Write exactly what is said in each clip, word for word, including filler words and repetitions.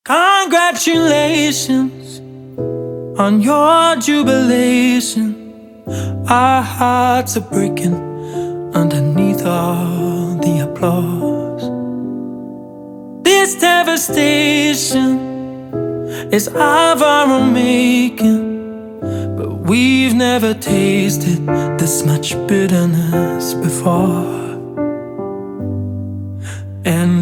Congratulations on your jubilation. Our hearts are breaking underneath all the applause. This devastation is of our own making, but we've never tasted this much bitterness before. And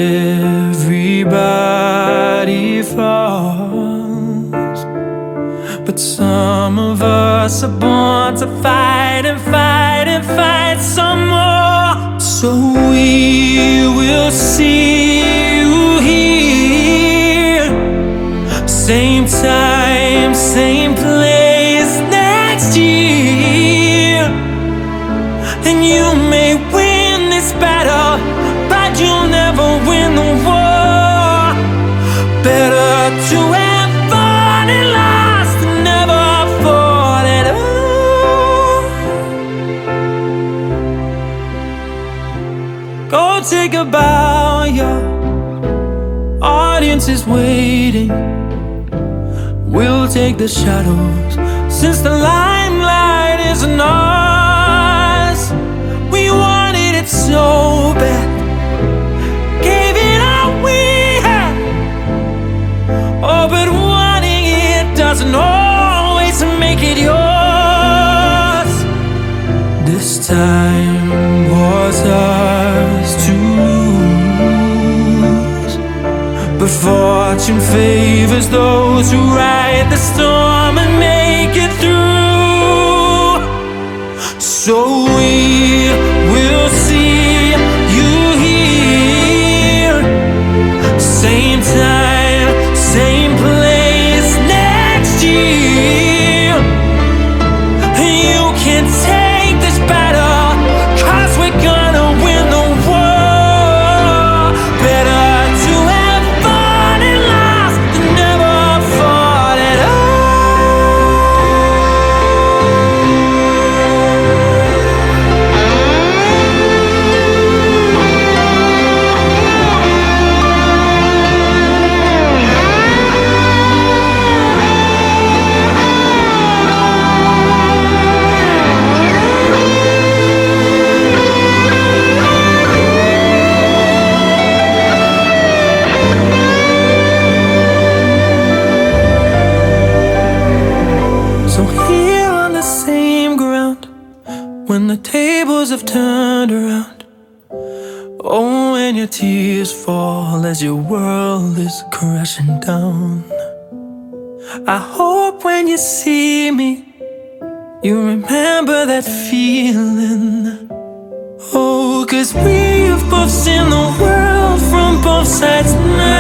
everybody falls, but some of us are born to fight and fight and fight some more. So we will see you here, same time, same place next year. And you may win this battle, but you'll never win the war. Better to have fought and lost than never fought at all. Go take a bow, your audience is waiting. We'll take the shadows, since the limelight isn't ours. We wanted it so bad, gave it all we had. Oh, but wanting it doesn't always make it yours. This time was ours to lose, but fortune favors those who ride the storm and make it through. So we will see you here, same time, same place next year. You can take this battle, 'cause we're gonna win the war. Better to have fought and lost than never fought at So here on the same ground, when the tables have turned around, oh, when your tears fall as your world is crashing down, I hope when you see me, you remember that feeling. Oh, 'cause we've both seen the world from both sides now.